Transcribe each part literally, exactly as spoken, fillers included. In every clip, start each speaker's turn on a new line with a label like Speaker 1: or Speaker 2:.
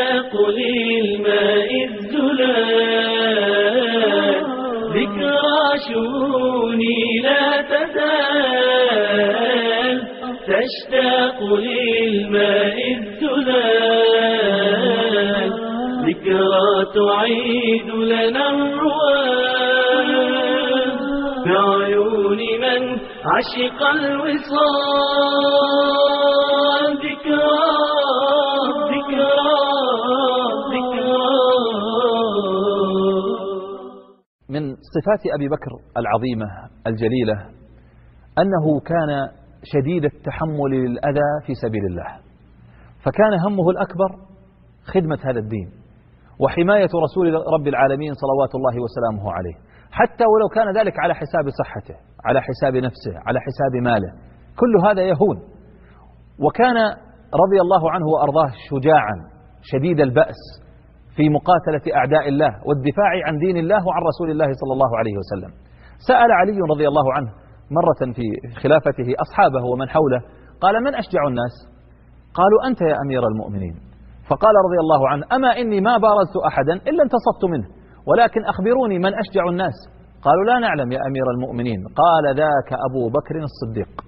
Speaker 1: تشتاق للماء الزلال ذكرى شؤوني لا تزال تشتاق للماء الزلال ذكرى تعيد لنا الرواد بعيون من عشق الوصال ذكرى ذكرى ذكرى.
Speaker 2: من صفات أبي بكر العظيمة الجليلة أنه كان شديد التحمل للأذى في سبيل الله، فكان همه الأكبر خدمة هذا الدين وحماية رسول رب العالمين صلوات الله وسلامه عليه، حتى ولو كان ذلك على حساب صحته، على حساب نفسه، على حساب ماله، كل هذا يهون. وكان رضي الله عنه وأرضاه شجاعا شديد البأس في مقاتلة أعداء الله والدفاع عن دين الله وعن رسول الله صلى الله عليه وسلم. سأل علي رضي الله عنه مرة في خلافته أصحابه ومن حوله، قال: من أشجع الناس؟ قالوا: أنت يا أمير المؤمنين. فقال رضي الله عنه: أما إني ما بارزت أحدا إلا انتصبت منه، ولكن أخبروني من أشجع الناس؟ قالوا: لا نعلم يا أمير المؤمنين. قال: ذاك أبو بكر الصديق.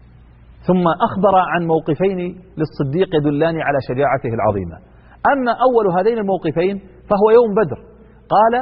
Speaker 2: ثم أخبر عن موقفين للصديق يدلان على شجاعته العظيمة. أما أول هذين الموقفين فهو يوم بدر. قال: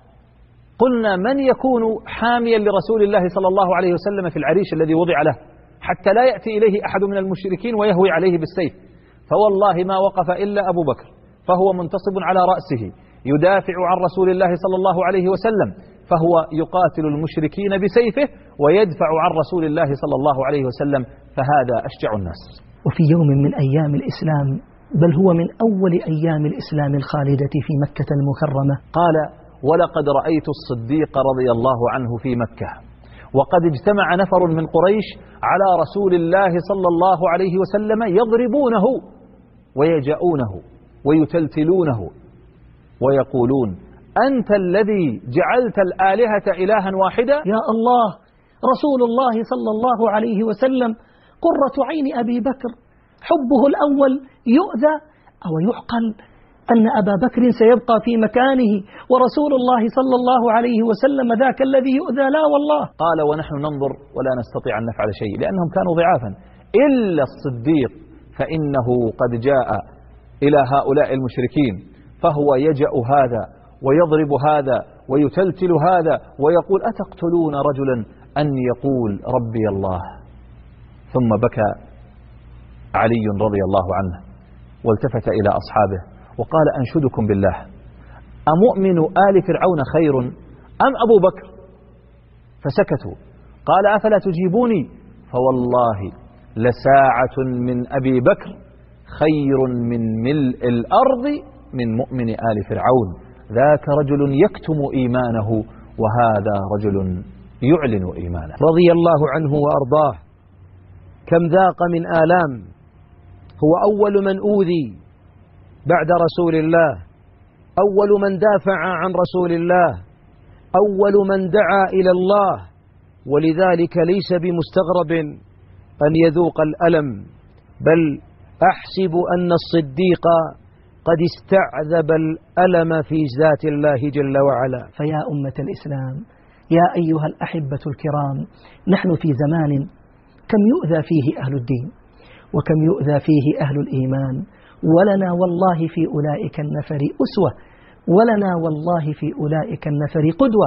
Speaker 2: قلنا من يكون حاميا لرسول الله صلى الله عليه وسلم في العريش الذي وضع له حتى لا يأتي إليه أحد من المشركين ويهوي عليه بالسيف؟ فوالله ما وقف إلا أبو بكر، فهو منتصب على رأسه يدافع عن رسول الله صلى الله عليه وسلم، فهو يقاتل المشركين بسيفه ويدفع عن رسول الله صلى الله عليه وسلم، فهذا أشجع الناس.
Speaker 3: وفي يوم من أيام الإسلام، بل هو من أول أيام الإسلام الخالدة في مكة المكرمة،
Speaker 2: قال: ولقد رأيت الصديق رضي الله عنه في مكة وقد اجتمع نفر من قريش على رسول الله صلى الله عليه وسلم يضربونه ويجأونه ويتلتلونه ويقولون: أنت الذي جعلت الآلهة إلها واحدا؟
Speaker 3: يا الله، رسول الله صلى الله عليه وسلم قرة عين أبي بكر، حبه الأول يؤذى أو يعقل أن أبا بكر سيبقى في مكانه ورسول الله صلى الله عليه وسلم ذاك الذي يؤذى؟ لا والله.
Speaker 2: قال: ونحن ننظر ولا نستطيع أن نفعل شيء، لأنهم كانوا ضعافا، إلا الصديق فإنه قد جاء إلى هؤلاء المشركين فهو يجأ هذا ويضرب هذا ويتلتل هذا ويقول: أتقتلون رجلا أن يقول ربي الله؟ ثم بكى علي رضي الله عنه والتفت إلى أصحابه وقال: أنشدكم بالله، أمؤمن آل فرعون خير أم أبو بكر؟ فسكتوا. قال: أفلا تجيبوني؟ فوالله لساعة من أبي بكر خير من ملء الأرض من مؤمن آل فرعون، ذاك رجل يكتم إيمانه وهذا رجل يعلن إيمانه.
Speaker 4: رضي الله عنه وأرضاه، كم ذاق من آلام، هو أول من أوذي بعد رسول الله، أول من دافع عن رسول الله، أول من دعا إلى الله، ولذلك ليس بمستغرب أن يذوق الألم، بل أحسب أن الصديق قد استعذب الألم في ذات الله جل وعلا.
Speaker 3: فيا أمة الإسلام، يا أيها الأحبة الكرام، نحن في زمان كم يؤذى فيه أهل الدين وكم يؤذى فيه أهل الإيمان، ولنا والله في أولئك النفر أسوة، ولنا والله في أولئك النفر قدوة،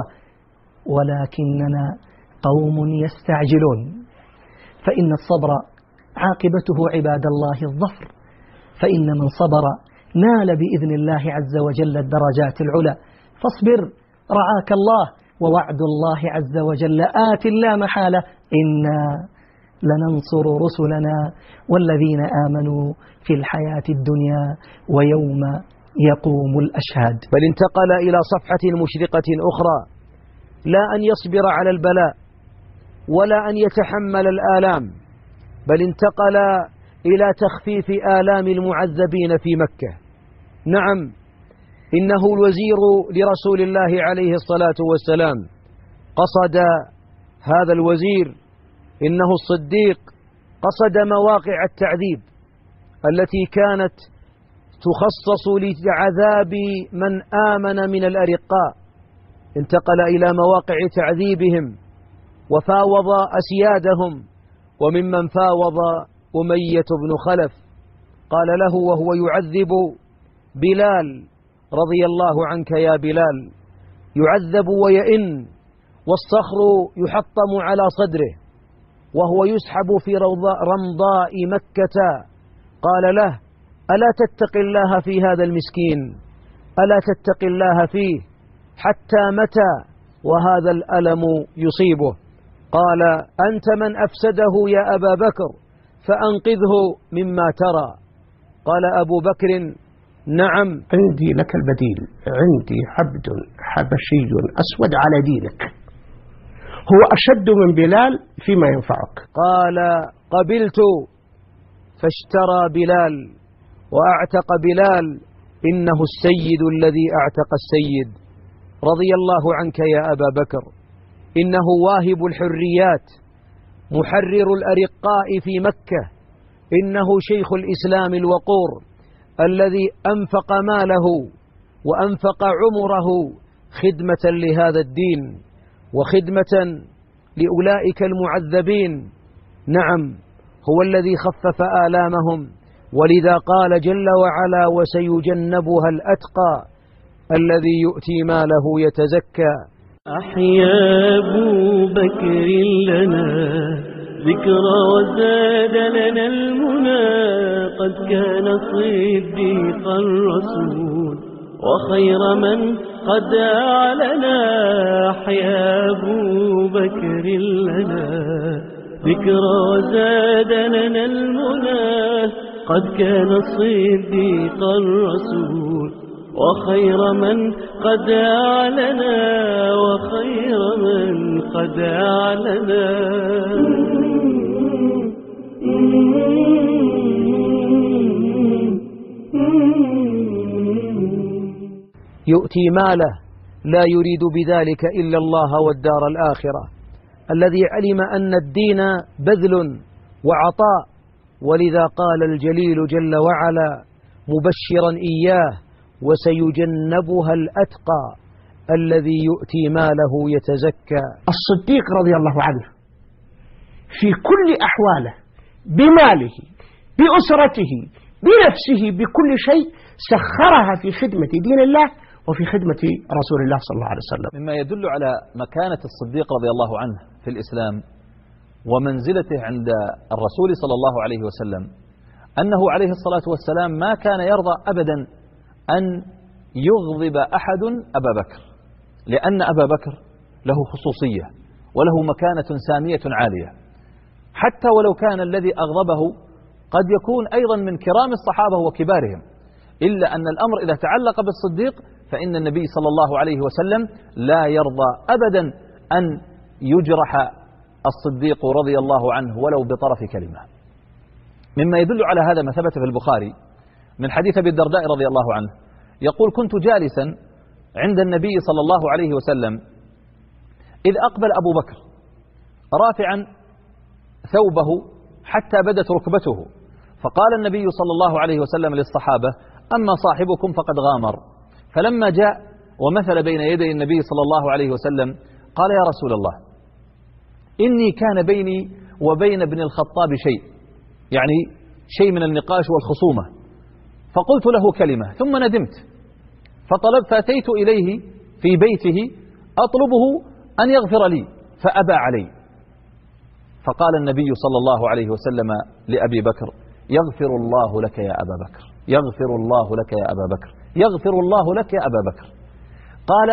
Speaker 3: ولكننا قوم يستعجلون. فإن الصبر عاقبته عباد الله الظفر، فإن من صبر نال بإذن الله عز وجل الدرجات العلى. فاصبر رعاك الله، ووعد الله عز وجل آت لا محالة، إنا لننصر رسلنا والذين آمنوا في الحياة الدنيا ويوم يقوم الأشهاد.
Speaker 4: بل انتقل إلى صفحة مشرقة أخرى، لا أن يصبر على البلاء ولا أن يتحمل الآلام، بل انتقل إلى تخفيف آلام المعذبين في مكة. نعم، إنه الوزير لرسول الله عليه الصلاة والسلام، قصد هذا الوزير إنه الصديق قصد مواقع التعذيب التي كانت تخصص لعذاب من آمن من الأرقاء، انتقل إلى مواقع تعذيبهم وفاوض أسيادهم، وممن فاوض أمية بن خلف. قال له وهو يعذب بلال رضي الله عنك يا بلال، يعذب ويئن والصخر يحطم على صدره وهو يسحب في رمضاء مكة، قال له ألا تتق الله في هذا المسكين، ألا تتق الله فيه حتى متى وهذا الألم يصيبه؟ قال أنت من أفسده يا أبا بكر فأنقذه مما ترى. قال أبو بكر نعم
Speaker 5: عندي لك البديل، عندي عبد حبشي أسود على دينك، هو أشد من بلال فيما ينفعك.
Speaker 4: قال قبلت، فاشترى بلال وأعتق بلال، إنه السيد الذي أعتق السيد. رضي الله عنك يا أبا بكر، إنه واهب الحريات، محرر الأرقاء في مكة، إنه شيخ الإسلام الوقور الذي أنفق ماله وأنفق عمره خدمة لهذا الدين وخدمة لأولئك المعذبين. نعم هو الذي خفف آلامهم، ولذا قال جل وعلا وسيجنبها الأتقى الذي يؤتي ماله يتزكى.
Speaker 1: أحيا أبو بكر لنا ذكرى وزاد لنا المنى، قد كان صديق الرسول وخير من قد أعلنا. أحيا أبو بكر لنا ذكرى وزاد لنا المنى، قد كان صديق الرسول وخير من قد أعلنا، وخير من قد أعلنا.
Speaker 4: يؤتي ماله لا يريد بذلك إلا الله والدار الآخرة، الذي علم أن الدين بذل وعطاء، ولذا قال الجليل جل وعلا مبشرا إياه وسيجنبها الأتقى الذي يؤتي ماله يتزكى.
Speaker 5: الصديق رضي الله عنه في كل أحواله، بماله بأسرته بنفسه بكل شيء سخرها في خدمة دين الله وفي خدمة رسول الله صلى الله عليه وسلم.
Speaker 2: مما يدل على مكانة الصديق رضي الله عنه في الإسلام ومنزلته عند الرسول صلى الله عليه وسلم أنه عليه الصلاة والسلام ما كان يرضى أبدا أن يغضب أحد أبا بكر، لأن أبا بكر له خصوصية وله مكانة سامية عالية، حتى ولو كان الذي أغضبه قد يكون أيضا من كرام الصحابة وكبارهم، إلا أن الأمر إذا تعلق بالصديق فإن النبي صلى الله عليه وسلم لا يرضى أبدا أن يجرح الصديق رضي الله عنه ولو بطرف كلمة. مما يدل على هذا ما ثبت في البخاري من حديث أبي الدرداء رضي الله عنه يقول كنت جالسا عند النبي صلى الله عليه وسلم إذ أقبل أبو بكر رافعا ثوبه حتى بدت ركبته، فقال النبي صلى الله عليه وسلم للصحابة أما صاحبكم فقد غامر. فلما جاء ومثل بين يدي النبي صلى الله عليه وسلم قال يا رسول الله إني كان بيني وبين ابن الخطاب شيء، يعني شيء من النقاش والخصومة، فقلت له كلمة ثم ندمت، فطلب فأتيت إليه في بيته أطلبه أن يغفر لي فأبى علي، فقال النبي صلى الله عليه وسلم لأبي بكر يغفر الله لك يا أبا بكر، يغفر الله لك يا أبا بكر، يغفر الله لك يا أبا بكر. قال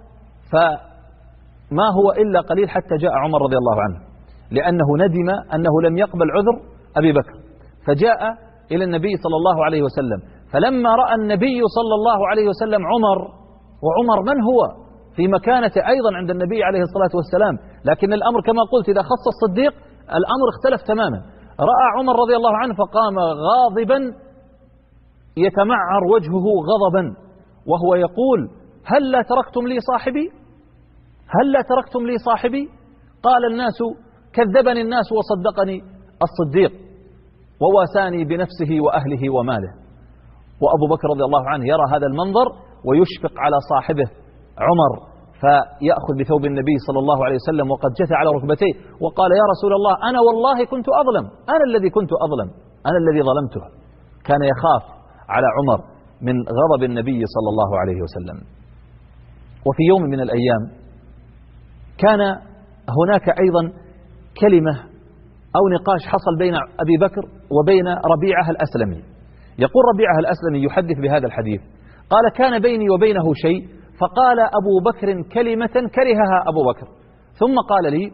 Speaker 2: فما هو إلا قليل حتى جاء عمر رضي الله عنه، لأنه ندم أنه لم يقبل عذر أبي بكر، فجاء إلى النبي صلى الله عليه وسلم، فلما رأى النبي صلى الله عليه وسلم عمر، وعمر من هو في مكانة أيضا عند النبي عليه الصلاة والسلام، لكن الأمر كما قلت إذا خص الصديق الأمر اختلف تماما. رأى عمر رضي الله عنه فقام غاضبا يتمعر وجهه غضبا وهو يقول هل لا تركتم لي صاحبي، هل لا تركتم لي صاحبي؟ قال الناس كذبني الناس وصدقني الصديق وواساني بنفسه وأهله وماله. وأبو بكر رضي الله عنه يرى هذا المنظر ويشفق على صاحبه عمر، فيأخذ بثوب النبي صلى الله عليه وسلم وقد جثى على ركبتيه وقال: يا رسول الله، أنا والله كنت أظلم، أنا الذي كنت أظلم، أنا الذي ظلمته. كان يخاف على عمر من غضب النبي صلى الله عليه وسلم. وفي يوم من الأيام كان هناك أيضا كلمة أو نقاش حصل بين أبي بكر وبين ربيعة الأسلمي. يقول ربيعة الأسلمي يحدث بهذا الحديث، قال: كان بيني وبينه شيء، فقال أبو بكر كلمة كرهها أبو بكر، ثم قال لي: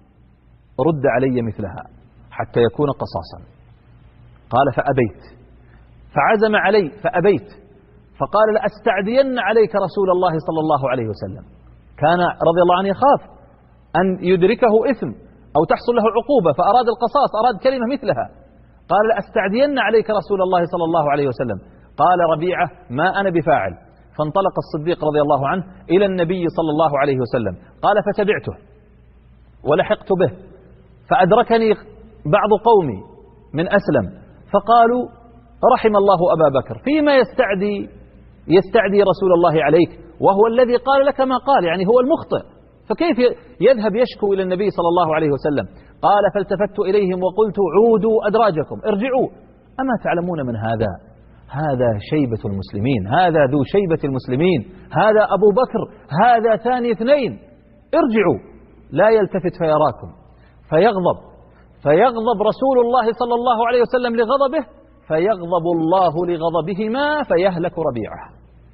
Speaker 2: رد علي مثلها حتى يكون قصاصا. قال: فأبيت، فعزم علي فأبيت، فقال: لأستعدين عليك رسول الله صلى الله عليه وسلم. كان رضي الله عنه يخاف أن يدركه إثم أو تحصل له عقوبة، فأراد القصاص، أراد كلمة مثلها. قال: لأستعدين عليك رسول الله صلى الله عليه وسلم. قال ربيعة: ما أنا بفاعل. فانطلق الصديق رضي الله عنه إلى النبي صلى الله عليه وسلم، قال: فتبعته ولحقت به، فأدركني بعض قومي من أسلم فقالوا: رحم الله أبا بكر، فيما يستعدي يستعدي رسول الله عليك وهو الذي قال لك ما قال، يعني هو المخطئ، فكيف يذهب يشكو إلى النبي صلى الله عليه وسلم؟ قال: فالتفت إليهم وقلت: عودوا أدراجكم، ارجعوا، أما تعلمون من هذا؟ هذا شيبة المسلمين، هذا ذو شيبة المسلمين، هذا أبو بكر، هذا ثاني اثنين، ارجعوا لا يلتفت فيراكم. فيغضب فيغضب رسول الله صلى الله عليه وسلم لغضبه، فيغضب الله لغضبهما، فيهلك ربيعة.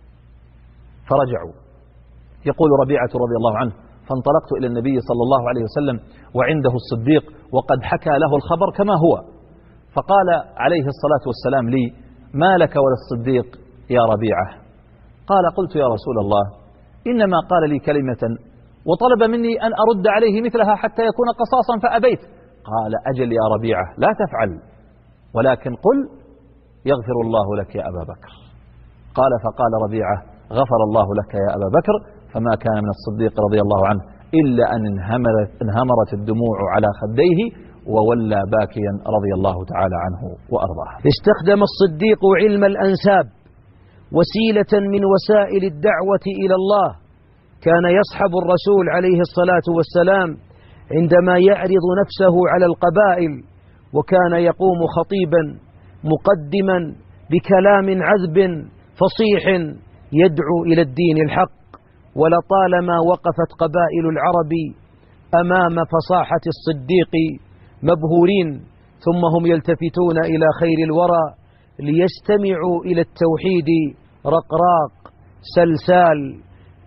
Speaker 2: فرجعوا. يقول ربيعة رضي الله عنه: فانطلقت إلى النبي صلى الله عليه وسلم وعنده الصديق وقد حكى له الخبر كما هو، فقال عليه الصلاة والسلام لي: ما لك وللصديق يا ربيعة؟ قال: قلت: يا رسول الله، إنما قال لي كلمة وطلب مني أن أرد عليه مثلها حتى يكون قصاصا فأبيت. قال: أجل يا ربيعة، لا تفعل، ولكن قل: يغفر الله لك يا أبا بكر. قال: فقال ربيعة: غفر الله لك يا أبا بكر. فما كان من الصديق رضي الله عنه إلا أن انهمرت, انهمرت الدموع على خديه وولى باكيا رضي الله تعالى عنه وأرضاه.
Speaker 4: استخدم الصديق علم الأنساب وسيلة من وسائل الدعوة إلى الله. كان يصحب الرسول عليه الصلاة والسلام عندما يعرض نفسه على القبائل، وكان يقوم خطيبا مقدما بكلام عذب فصيح يدعو إلى الدين الحق. ولطالما وقفت قبائل العرب أمام فصاحة الصديق مبهورين، ثم هم يلتفتون إلى خير الورى ليستمعوا إلى التوحيد رقراق سلسال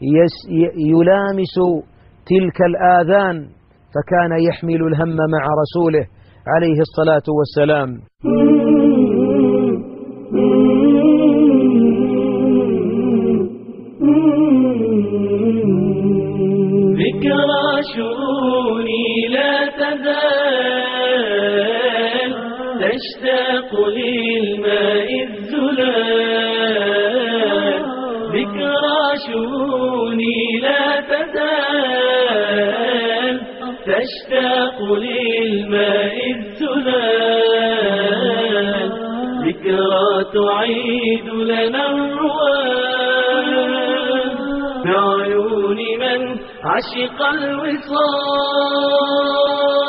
Speaker 4: يلامس تلك الآذان، فكان يحمل الهم مع رسوله عليه الصلاة والسلام.
Speaker 1: ذكرى شؤوني لا تزال تشتاق للماء الزلال، ذكرى شؤوني لا تزال تشتاق للماء الزلال، ذكرى تعيد لنا الرواد بعيون من عشق الوصال.